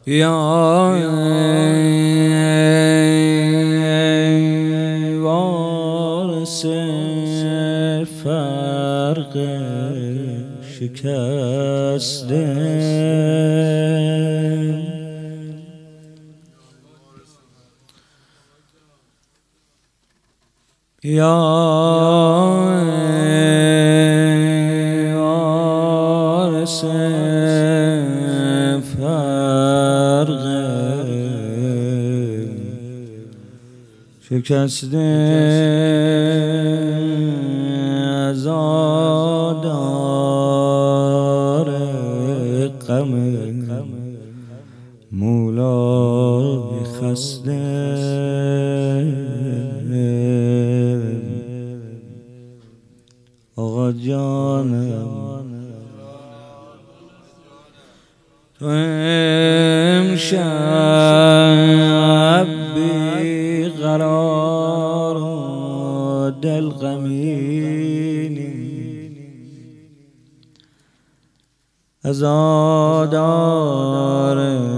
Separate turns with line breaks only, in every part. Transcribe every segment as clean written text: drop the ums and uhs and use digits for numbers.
یا وارث فرق شکسته، یا وارث فرق شکسته، عزادار غم مولای خسته. آقا جانم تو امشب بی قرار و دل غمینی، عزادار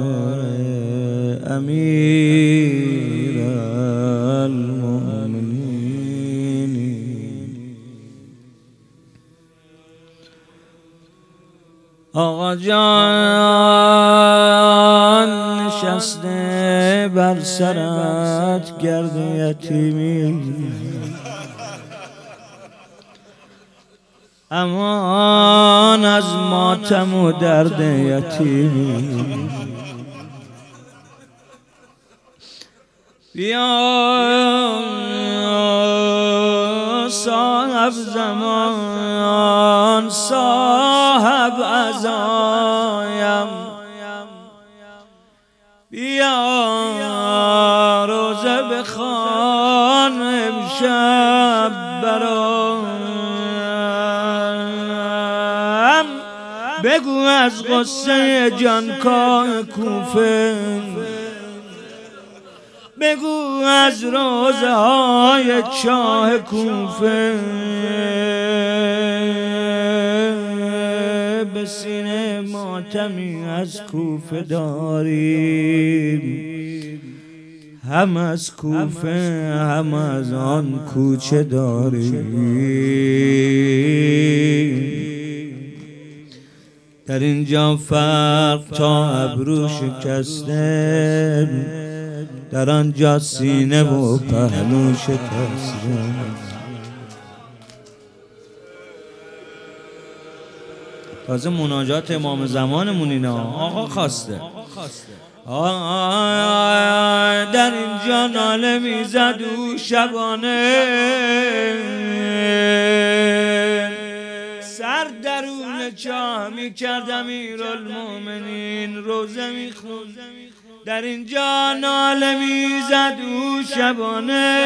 امیر المؤمنین. آقا جان نشسته بر سرت گرد یتیمی، امان از ماتم و درد یتیمی. بیا صاحب زمان صاحب عزایم، بیا روزه بخوان امشب برایم، بگو از غصه جانکاه کوفه، بگو از روزه های چاه کوفه، به سینه ماتمی از کوفه داریم، هم از کوفه هم از آن کوچه داریم. در اینجا فرق تا ابرو شکسته، در آنجا سینه و پهلو شکسته. تازه مناجات امام زمانمون اینا آقا خواسته. در اینجا ناله میزد او شبانه، سر درون چاه میکرد امیرالمومنین، روزه میخوند. در اینجا ناله میزد او شبانه،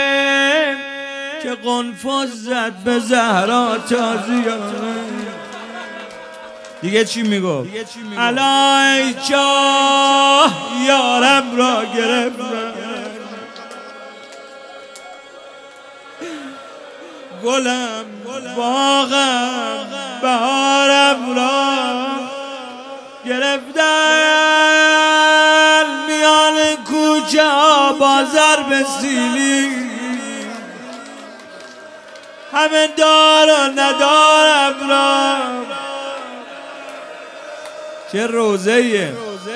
که قنفذ زد به زهرا تازیانه. دیگه چی میگو؟ علای چاه یارم را گرفتن، گلم باغم بهارم را گرفتن، میان کوچه ها بازار به سیلی، همه دار و ندارم را. چه روزه‌ایه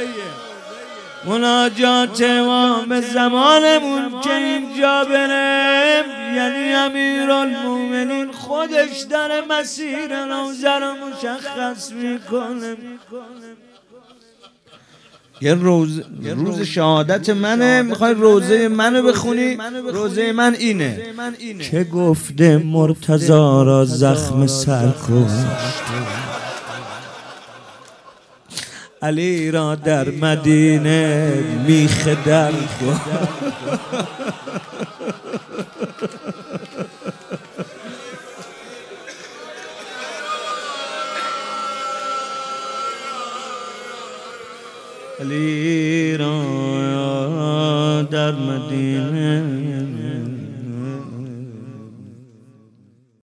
مناجات امام زمانمون که اینجا بره، یعنی امیرالمومنین خودش داره مسیر روزه رو مشخص میکنه. یه روز شهادت منه، میخوای روزه منو بخونی؟ روزه من اینه که گفته مرتضی را زخم سرکشت، علی را در مدینه میخ در علی را در مدینه